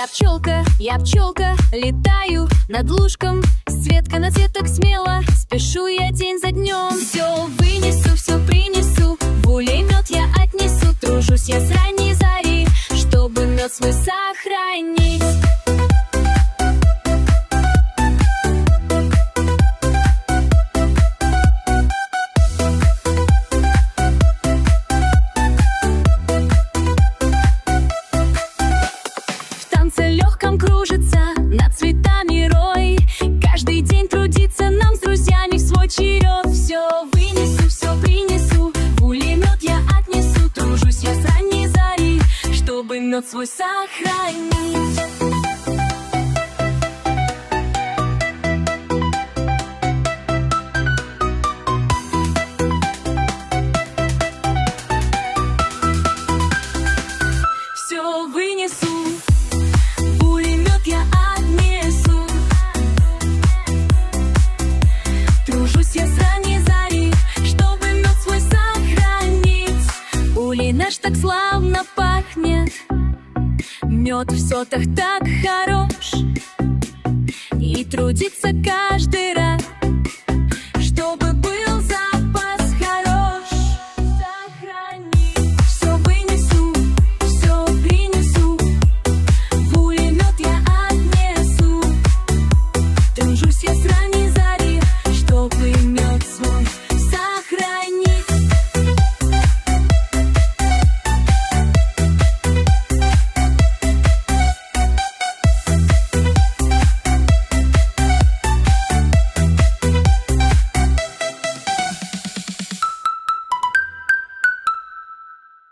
я пчелка, летаю над лужком, с цветка на цветок смело, спешу я день за днем. Все вынесу, все принесу, в улей мед я отнесу. Тружусь я с ранней зари, чтобы мед свой сохранить. Кружится над цветами рой, каждый день трудиться нам с друзьями в свой черед. Все вынесу, все принесу, в улей мед я отнесу. Тружусь я с ранней зари, чтобы мед свой сохранить. Все вынесу, наш так славно пахнет, мед в сотах так хорош, и трудиться каждый раз